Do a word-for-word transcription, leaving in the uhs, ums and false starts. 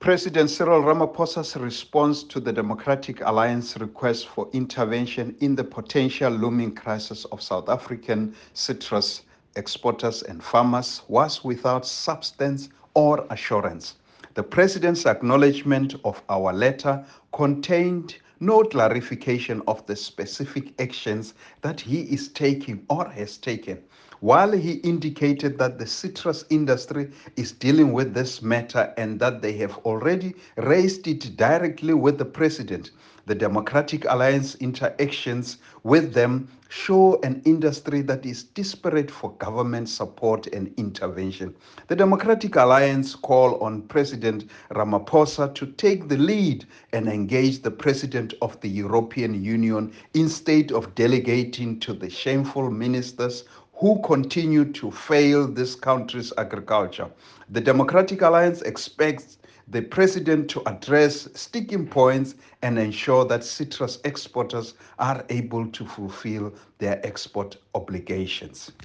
President Cyril Ramaphosa's response to the Democratic Alliance request for intervention in the potential looming crisis of South African citrus exporters and farmers was without substance or assurance. The President's acknowledgement of our letter contained no clarification of the specific actions that he is taking or has taken. While he indicated that the citrus industry is dealing with this matter and that they have already raised it directly with the president, the Democratic Alliance interactions with them show an industry that is desperate for government support and intervention. The Democratic Alliance call on President Ramaphosa to take the lead and engage the President of the European Union instead of delegating to the shameful ministers who continue to fail this country's agriculture. The Democratic Alliance expects the president to address sticking points and ensure that citrus exporters are able to fulfill their export obligations.